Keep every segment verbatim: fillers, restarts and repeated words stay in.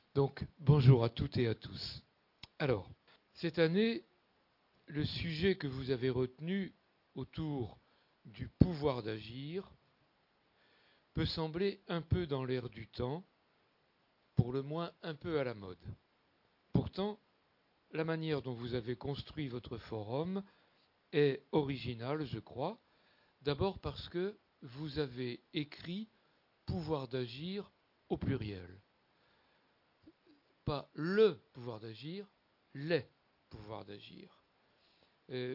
Donc, bonjour à toutes et à tous. Alors, cette année, le sujet que vous avez retenu autour du pouvoir d'agir peut sembler un peu dans l'air du temps, pour le moins un peu à la mode. Pourtant, la manière dont vous avez construit votre forum est originale, je crois, d'abord parce que vous avez écrit pouvoir d'agir au pluriel. Pas le pouvoir d'agir, les pouvoirs d'agir. Euh,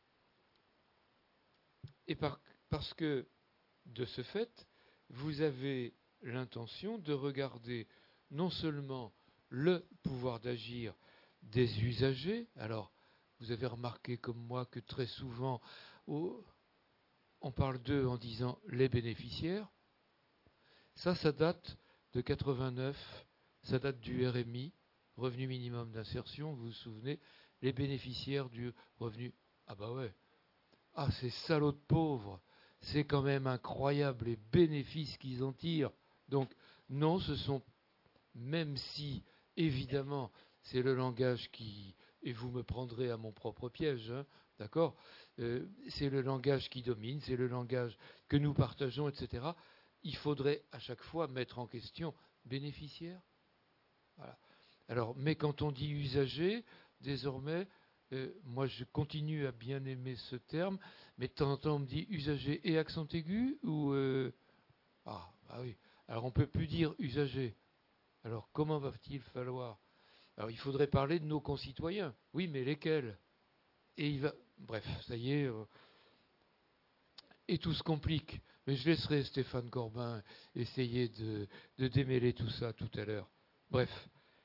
et par, parce que, de ce fait, vous avez l'intention de regarder non seulement le pouvoir d'agir des usagers, alors vous avez remarqué comme moi que très souvent oh, on parle d'eux en disant les bénéficiaires, ça, ça date de quatre-vingt-neuf, ça date du R M I, revenu minimum d'insertion, vous vous souvenez, les bénéficiaires du revenu. Ah bah ouais, ah ces salauds de pauvres, c'est quand même incroyable les bénéfices qu'ils en tirent. Donc non, ce sont, même si évidemment c'est le langage qui, et vous me prendrez à mon propre piège, hein, d'accord, euh, c'est le langage qui domine, c'est le langage que nous partageons, et cetera. Il faudrait à chaque fois mettre en question bénéficiaire. Voilà. Alors, mais quand on dit usager, désormais, euh, moi je continue à bien aimer ce terme, mais de temps en temps on me dit usager et accent aigu ou euh, ah, bah oui. Alors on ne peut plus dire usager. Alors comment va-t-il falloir? Alors il faudrait parler de nos concitoyens. Oui, mais lesquels? Et il va. Bref, ça y est. Euh, et tout se complique. Mais je laisserai Stéphane Corbin essayer de, de démêler tout ça tout à l'heure. Bref.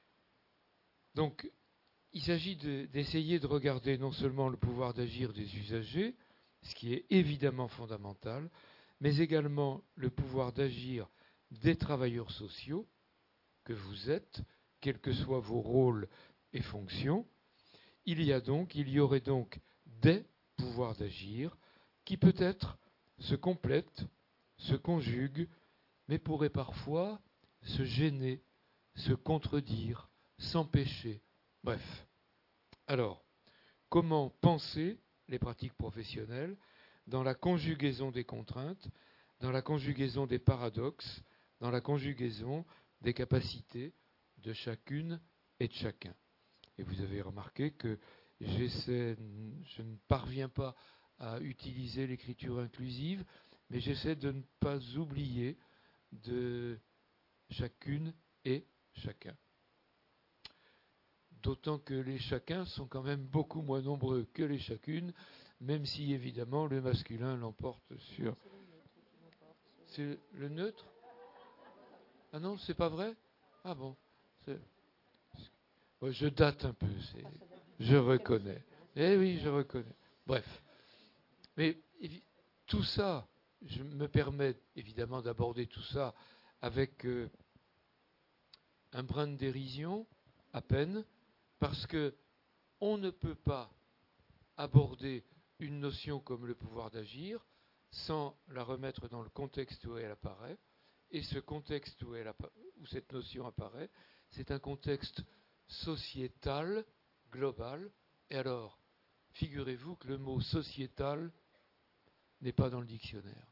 Donc, il s'agit de, d'essayer de regarder non seulement le pouvoir d'agir des usagers, ce qui est évidemment fondamental, mais également le pouvoir d'agir des travailleurs sociaux que vous êtes, quels que soient vos rôles et fonctions. Il y a donc, il y aurait donc des pouvoirs d'agir qui peut-être se complètent, se conjuguent, mais pourraient parfois se gêner, se contredire, s'empêcher. Bref. Alors, comment penser les pratiques professionnelles dans la conjugaison des contraintes, dans la conjugaison des paradoxes, dans la conjugaison des capacités de chacune et de chacun. Et vous avez remarqué que j'essaie, je ne parviens pas à utiliser l'écriture inclusive, mais j'essaie de ne pas oublier de chacune et chacun. D'autant que les chacun sont quand même beaucoup moins nombreux que les chacune, même si évidemment le masculin l'emporte sur. C'est le neutre? Ah non, c'est pas vrai? Ah bon. C'est... Ouais, je date un peu, c'est... je reconnais. Eh oui, je reconnais. Bref. Mais tout ça, je me permets évidemment d'aborder tout ça avec euh, un brin de dérision, à peine, parce que on ne peut pas aborder une notion comme le pouvoir d'agir sans la remettre dans le contexte où elle apparaît. Et ce contexte où, elle appa- où cette notion apparaît, c'est un contexte sociétal, global. Et alors, figurez-vous que le mot sociétal n'est pas dans le dictionnaire.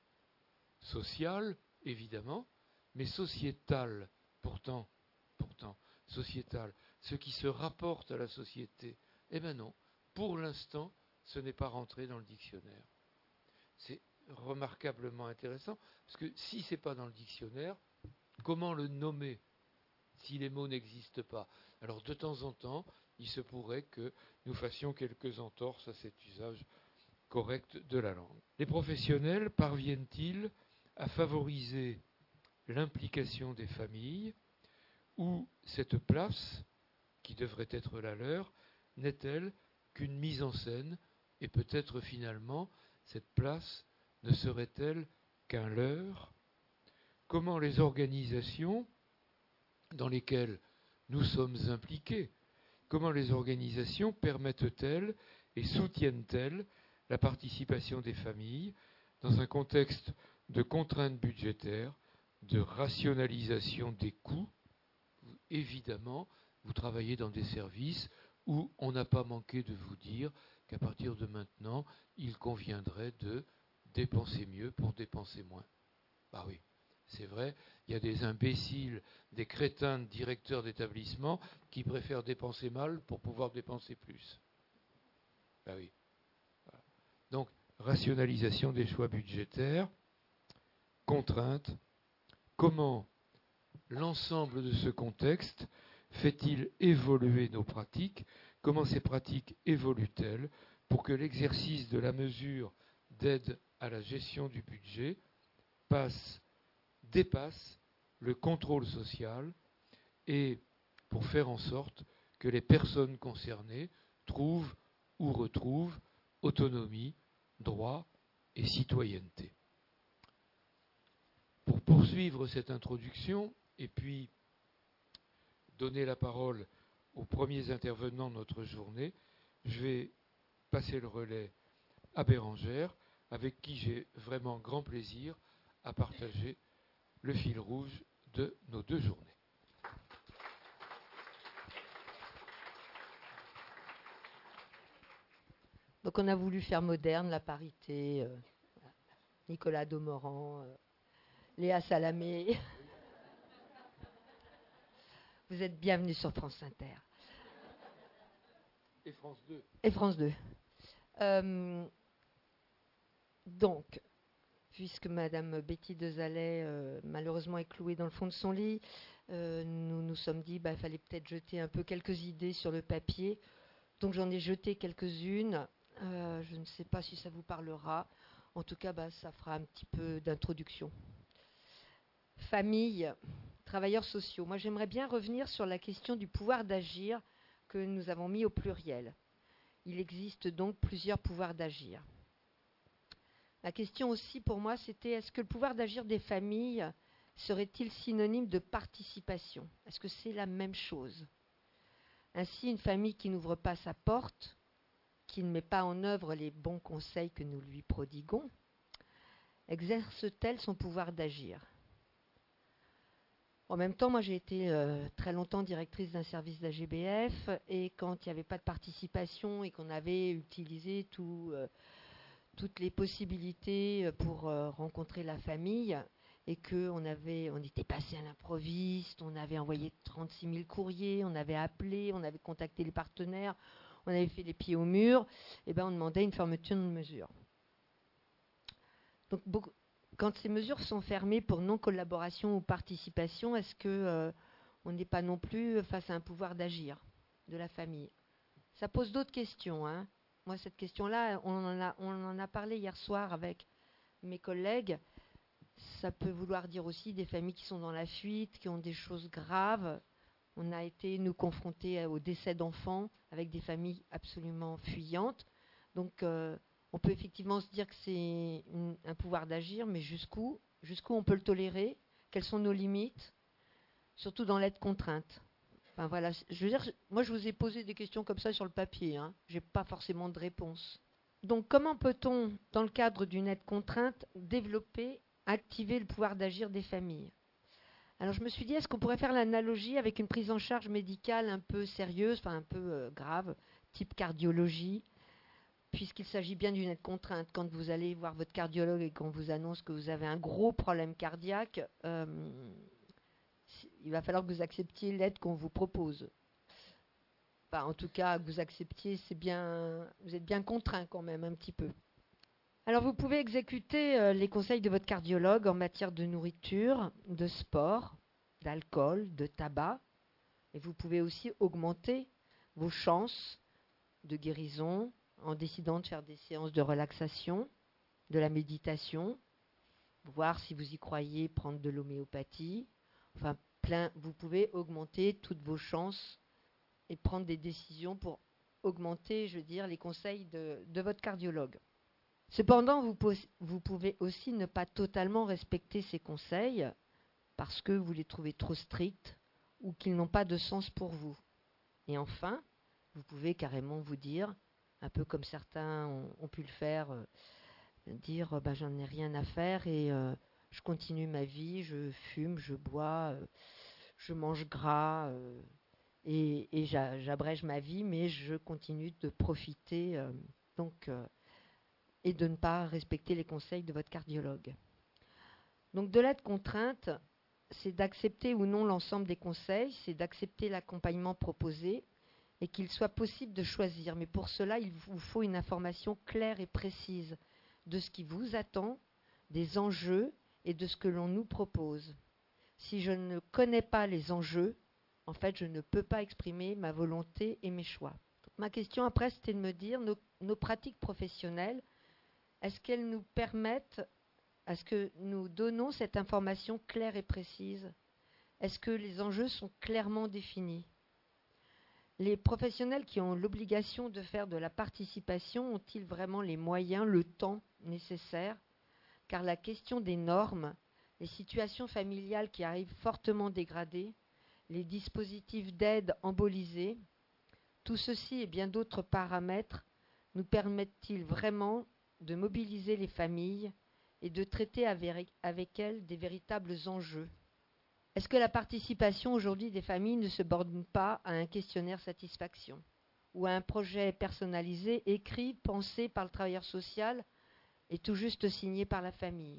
Social, évidemment, mais sociétal, pourtant, pourtant, sociétal, ce qui se rapporte à la société. Eh bien non, pour l'instant, ce n'est pas rentré dans le dictionnaire. C'est remarquablement intéressant, parce que si ce n'est pas dans le dictionnaire, comment le nommer si les mots n'existent pas? Alors de temps en temps, il se pourrait que nous fassions quelques entorses à cet usage correct de la langue. Les professionnels parviennent-ils à favoriser l'implication des familles, ou cette place, qui devrait être la leur, n'est-elle qu'une mise en scène, et peut-être finalement cette place ne serait-elle qu'un leurre? Comment les organisations dans lesquelles nous sommes impliqués, comment les organisations permettent-elles et soutiennent-elles la participation des familles dans un contexte de contraintes budgétaires, de rationalisation des coûts? évidemment, vous travaillez dans des services où on n'a pas manqué de vous dire qu'à partir de maintenant, il conviendrait de dépenser mieux pour dépenser moins. Bah oui, c'est vrai, il y a des imbéciles, des crétins de directeurs d'établissement qui préfèrent dépenser mal pour pouvoir dépenser plus. Bah oui. Voilà. Donc, rationalisation des choix budgétaires, contraintes, comment l'ensemble de ce contexte fait-il évoluer nos pratiques? Comment ces pratiques évoluent-elles pour que l'exercice de la mesure d'aide à la gestion du budget passe, dépasse le contrôle social et pour faire en sorte que les personnes concernées trouvent ou retrouvent autonomie, droit et citoyenneté. Pour poursuivre cette introduction et puis donner la parole aux premiers intervenants de notre journée, je vais passer le relais à Bérangère, avec qui j'ai vraiment grand plaisir à partager le fil rouge de nos deux journées. Donc on a voulu faire moderne, la parité, euh, Nicolas Domoran, euh, Léa Salamé. Vous êtes bienvenus sur France Inter. Et France deux. Et France deux. Euh, donc, puisque Madame Betty Dezalais, euh, malheureusement, est clouée dans le fond de son lit, euh, nous nous sommes dit qu'il bah, fallait peut-être jeter un peu quelques idées sur le papier. Donc j'en ai jeté quelques-unes. Euh, je ne sais pas si ça vous parlera. En tout cas, bah, ça fera un petit peu d'introduction. Famille, travailleurs sociaux. Moi, j'aimerais bien revenir sur la question du pouvoir d'agir que nous avons mis au pluriel. Il existe donc plusieurs pouvoirs d'agir. La question aussi pour moi, c'était est-ce que le pouvoir d'agir des familles serait-il synonyme de participation? Est-ce que c'est la même chose? Ainsi, une famille qui n'ouvre pas sa porte, qui ne met pas en œuvre les bons conseils que nous lui prodiguons, exerce-t-elle son pouvoir d'agir? En même temps, moi j'ai été euh, très longtemps directrice d'un service d'A G B F et quand il n'y avait pas de participation et qu'on avait utilisé tout, euh, toutes les possibilités pour euh, rencontrer la famille et qu'on avait, on était passé à l'improviste, on avait envoyé trente-six mille courriers, on avait appelé, on avait contacté les partenaires, on avait fait les pieds au mur, et ben on demandait une fermeture de mesure. Donc beaucoup, quand ces mesures sont fermées pour non-collaboration ou participation, est-ce que euh, on n'est pas non plus face à un pouvoir d'agir de la famille? Ça pose d'autres questions. Hein. Moi, cette question-là, on en a, on en a parlé hier soir avec mes collègues. Ça peut vouloir dire aussi des familles qui sont dans la fuite, qui ont des choses graves. On a été, nous, confrontés au décès d'enfants avec des familles absolument fuyantes. Donc, euh, on peut effectivement se dire que c'est une, un pouvoir d'agir, mais jusqu'où? Jusqu'où on peut le tolérer? Quelles sont nos limites? Surtout dans l'aide contrainte. Enfin, voilà, je veux dire, moi, je vous ai posé des questions comme ça sur le papier. Hein. Je n'ai pas forcément de réponse. Donc, comment peut-on, dans le cadre d'une aide contrainte, développer, activer le pouvoir d'agir des familles? Alors, je me suis dit, est-ce qu'on pourrait faire l'analogie avec une prise en charge médicale un peu sérieuse, enfin un peu euh, grave, type cardiologie, puisqu'il s'agit bien d'une aide contrainte. Quand vous allez voir votre cardiologue et qu'on vous annonce que vous avez un gros problème cardiaque, euh, il va falloir que vous acceptiez l'aide qu'on vous propose. Enfin, en tout cas, que vous acceptiez, c'est bien, vous êtes bien contraint quand même un petit peu. Alors, vous pouvez exécuter euh, les conseils de votre cardiologue en matière de nourriture, de sport, d'alcool, de tabac. Et vous pouvez aussi augmenter vos chances de guérison en décidant de faire des séances de relaxation, de la méditation, voir si vous y croyez, prendre de l'homéopathie. Enfin, plein, vous pouvez augmenter toutes vos chances et prendre des décisions pour augmenter, je veux dire, les conseils de, de votre cardiologue. Cependant, vous, vous pouvez aussi ne pas totalement respecter ces conseils parce que vous les trouvez trop stricts ou qu'ils n'ont pas de sens pour vous. Et enfin, vous pouvez carrément vous dire, un peu comme certains ont, ont pu le faire, euh, dire bah, j'en ai rien à faire et euh, je continue ma vie, je fume, je bois, euh, je mange gras euh, et, et j'a, j'abrège ma vie, mais je continue de profiter euh, donc, euh, et de ne pas respecter les conseils de votre cardiologue. Donc de l'aide contrainte, c'est d'accepter ou non l'ensemble des conseils, c'est d'accepter l'accompagnement proposé et qu'il soit possible de choisir. Mais pour cela, il vous faut une information claire et précise de ce qui vous attend, des enjeux et de ce que l'on nous propose. Si je ne connais pas les enjeux, en fait, je ne peux pas exprimer ma volonté et mes choix. Donc, ma question après, c'était de me dire, nos, nos pratiques professionnelles, est-ce qu'elles nous permettent, est-ce que nous donnons cette information claire et précise? Est-ce que les enjeux sont clairement définis? Les professionnels qui ont l'obligation de faire de la participation ont-ils vraiment les moyens, le temps nécessaire? Car la question des normes, les situations familiales qui arrivent fortement dégradées, les dispositifs d'aide embolisés, tout ceci et bien d'autres paramètres nous permettent-ils vraiment de mobiliser les familles et de traiter avec, avec elles des véritables enjeux? Est-ce que la participation aujourd'hui des familles ne se borne pas à un questionnaire satisfaction ou à un projet personnalisé, écrit, pensé par le travailleur social et tout juste signé par la famille?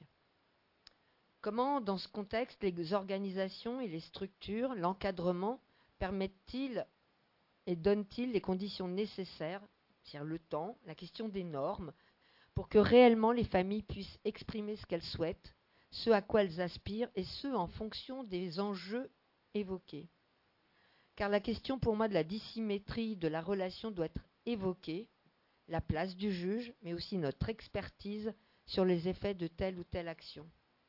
Comment, dans ce contexte, les organisations et les structures, l'encadrement, permettent-ils et donnent-ils les conditions nécessaires, c'est-à-dire le temps, la question des normes, pour que réellement les familles puissent exprimer ce qu'elles souhaitent, ce à quoi elles aspirent, et ce en fonction des enjeux évoqués? Car la question pour moi de la dissymétrie de la relation doit être évoquée, la place du juge, mais aussi notre expertise sur les effets de telle ou telle action.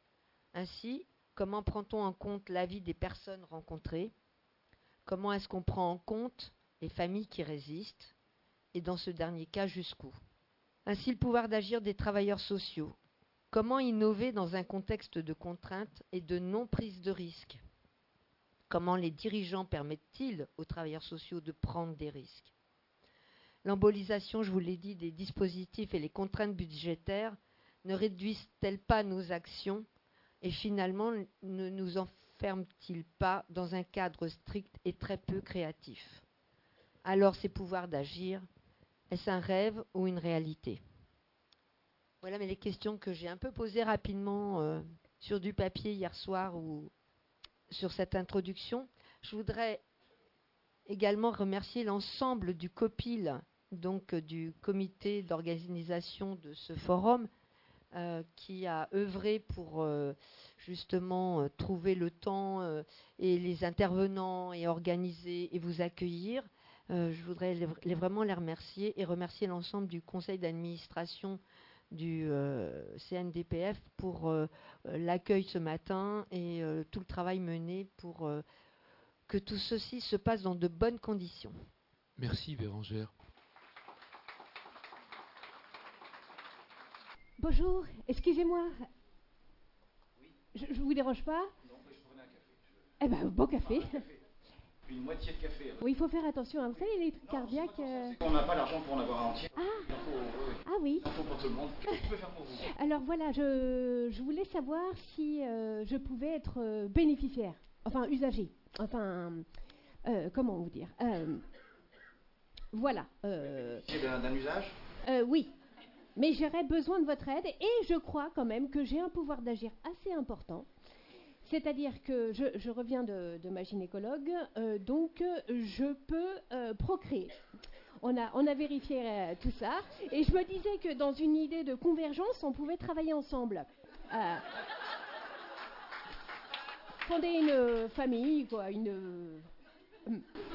Ainsi, comment prend-on en compte l'avis des personnes rencontrées? Comment est-ce qu'on prend en compte les familles qui résistent? Et dans ce dernier cas, jusqu'où? Ainsi, le pouvoir d'agir des travailleurs sociaux. Comment innover dans un contexte de contrainte et de non-prise de risque? Comment les dirigeants permettent-ils aux travailleurs sociaux de prendre des risques? L'embolisation, je vous l'ai dit, des dispositifs et les contraintes budgétaires ne réduisent-elles pas nos actions et finalement ne nous enferment-ils pas dans un cadre strict et très peu créatif? Alors ces pouvoirs d'agir, est-ce un rêve ou une réalité? Voilà mais les questions que j'ai un peu posées rapidement euh, sur du papier hier soir ou sur cette introduction. Je voudrais également remercier l'ensemble du COPIL, donc euh, du comité d'organisation de ce forum, euh, qui a œuvré pour euh, justement euh, trouver le temps euh, et les intervenants et organiser et vous accueillir. Euh, je voudrais les, les vraiment les remercier et remercier l'ensemble du conseil d'administration du euh, C N D P F pour euh, l'accueil ce matin et euh, tout le travail mené pour euh, que tout ceci se passe dans de bonnes conditions. Merci Bérangère. Bonjour, excusez-moi. Oui. Je, je vous dérange pas? Non, mais je prenais un café. Je... Eh ben, bon café. Un café. Une moitié de café. Oui, il faut faire attention. Hein. Vous savez, les trucs non, cardiaques... Euh... On n'a pas l'argent pour en avoir un entier. Ah. Il en faut, oui. Ah oui. Il en faut pour tout le monde. Qu'est-ce que je peux faire pour vous? Alors voilà, je, je voulais savoir si euh, je pouvais être euh, bénéficiaire, enfin usager, enfin, euh, comment vous dire euh, Voilà. Euh, D'un, d'un usage euh, Oui. Mais j'aurais besoin de votre aide et je crois quand même que j'ai un pouvoir d'agir assez important. C'est-à-dire que je, je reviens de, de ma gynécologue, euh, donc je peux euh, procréer. On a, on a vérifié euh, tout ça et je me disais que dans une idée de convergence, on pouvait travailler ensemble. Euh, fonder une euh, famille, quoi, une... Euh,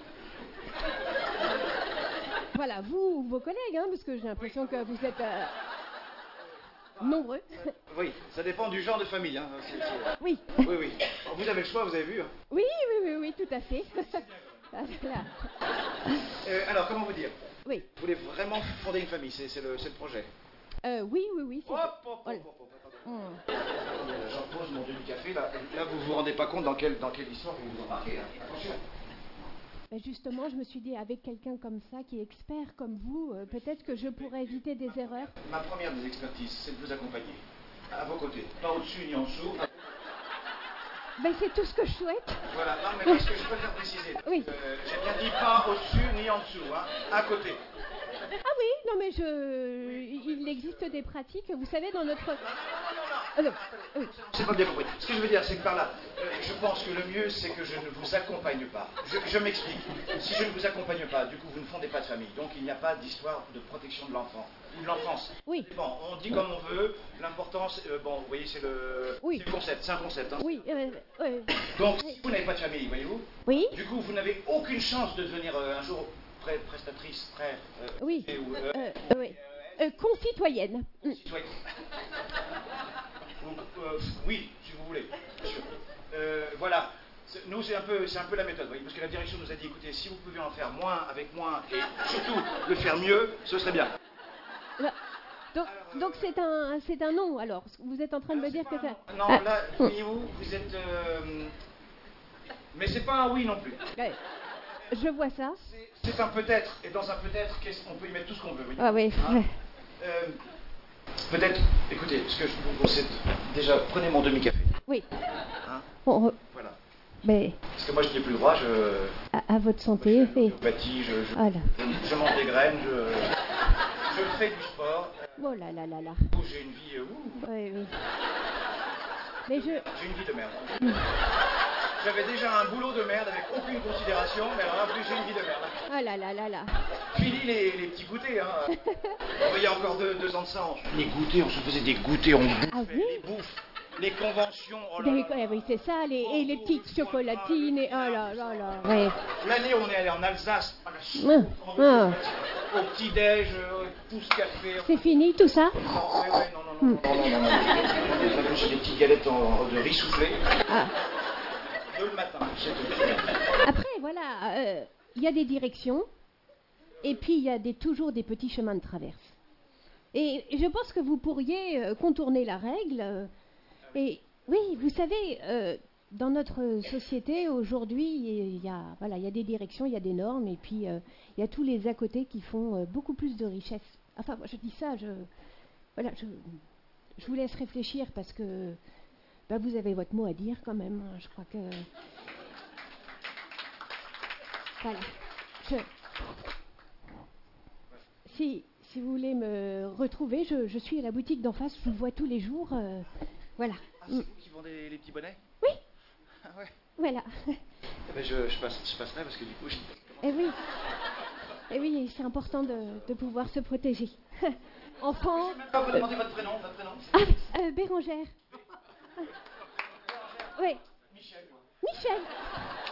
Voilà, vous ou vos collègues, hein, parce que j'ai l'impression que vous êtes euh, nombreux. Oui, ça dépend du genre de famille. Hein. C'est, c'est... Oui. Oui, oui. Vous avez le choix, vous avez vu. Hein. Oui, oui, oui, oui, tout à fait. Voilà. Euh, alors, comment vous dire? Oui. Vous voulez vraiment fonder une famille, c'est, c'est, le, c'est le projet. Euh, oui, oui, oui. C'est... Hop, hop, hop, hop, hop, hop. Mmh. J'en pose mon demi café, là. Là, vous vous rendez pas compte dans quelle, dans quelle histoire vous vous embarquez. Hein. Attention. Ben justement, je me suis dit, avec quelqu'un comme ça, qui est expert comme vous, euh, peut-être que je pourrais éviter des erreurs. Ma première des expertises, c'est de vous accompagner. À vos côtés. Pas au-dessus ni en dessous. Ben, c'est tout ce que je souhaite. Voilà, non, mais parce que je préfère préciser. Oui. Euh, j'ai bien dit pas au-dessus ni en dessous, hein, à côté. Ah oui, non mais je... il existe des pratiques, vous savez, dans notre... Ah non, oui. C'est pas bien compris. Ce que je veux dire, c'est que par là, euh, je pense que le mieux, c'est que je ne vous accompagne pas. Je, je m'explique. Si je ne vous accompagne pas, du coup, vous ne fondez pas de famille. Donc, il n'y a pas d'histoire de protection de l'enfant ou de l'enfance. Oui. Bon, on dit comme on veut. L'important, c'est, euh, bon, vous voyez, c'est le, Oui. c'est le concept. C'est un concept. Hein. Oui, euh, euh, Donc, si vous n'avez pas de famille, voyez-vous, oui, du coup, vous n'avez aucune chance de devenir euh, un jour pré- prestatrice, prêt, euh, oui, ou, euh, euh, oui. Euh, concitoyenne. Mm. citoyen. Donc, euh, oui, si vous voulez. Bien sûr. Euh, voilà. C'est- Nous, c'est un peu, c'est un peu la méthode, vous voyez, parce que la direction nous a dit, écoutez, si vous pouvez en faire moins avec moins, et surtout le faire mieux, ce serait bien. Là, donc, donc c'est un, c'est un non, alors. Vous êtes en train de me Alors, dire c'est que pas ça... un non. Non, Ah, là, mm. voyez-vous, vous êtes... euh, Mais c'est pas un oui non plus. Ouais. Je vois ça. C'est- C'est un peut-être, et dans un peut-être, qu'est-ce- on peut y mettre tout ce qu'on veut, vous voyez. Ah oui. Hein Euh, Peut-être, écoutez, ce que je vous conseille, déjà, prenez mon demi-café. Oui. Hein, Bon, euh, voilà. mais Parce que moi, je n'ai plus le droit, je... à, à votre santé. Je Et... bâtis, je, je, Voilà. je, je mange des graines, je, je fais du sport. Oh là là là là. Où j'ai une vie, euh, ouh, Oui, oui. Mais je... j'ai une vie de merde. J'avais déjà un boulot de merde avec aucune considération, mais alors en plus j'ai une vie de merde. Oh là là là là. Fini les, les petits goûters, hein. Il y a encore deux, deux ans de ça, on... les goûters, on se faisait des goûters, on bouffait Ah oui. les bouffes, les conventions. Oh là Mais, là là. ouais, oui, c'est ça, les, et les petites chocolatines, et oh là là là. Ouais. L'année où on est allé en Alsace, à la chou- Ah, en- ah. au petit-déj, euh, pouce café. C'est fini tout ça? Non, ouais, ouais, non, non, non, non, non, non, non, non. J'ai des petites galettes en, de riz soufflé. Ah. De le matin, c'est tout. Après, voilà, euh, il y a des directions, et puis il y a des, toujours des petits chemins de traverse. Et je pense que vous pourriez euh, contourner la règle. euh, et oui, vous savez, euh, dans notre société aujourd'hui, il y a, voilà, il y a des directions, il y a des normes, et puis euh, il y a tous les à côté qui font euh, beaucoup plus de richesse. Enfin, moi je dis ça, je, voilà, je, je vous laisse réfléchir parce que bah, vous avez votre mot à dire quand même. Je crois que voilà. Je... Si, si vous voulez me retrouver, je, je suis à la boutique d'en face, je vous vois tous les jours. euh, voilà. Ah, c'est Mm. vous qui vendez les, les petits bonnets? Oui. Ah ouais. Voilà. Eh ben, je, je, passe, je passerai parce que du coup, je... Et oui. Et oui, c'est important de, de pouvoir se protéger. Enfant. Je vais même pas vous demander votre prénom, votre prénom. Ah, euh, Bérangère. Oui. Michel. Michel.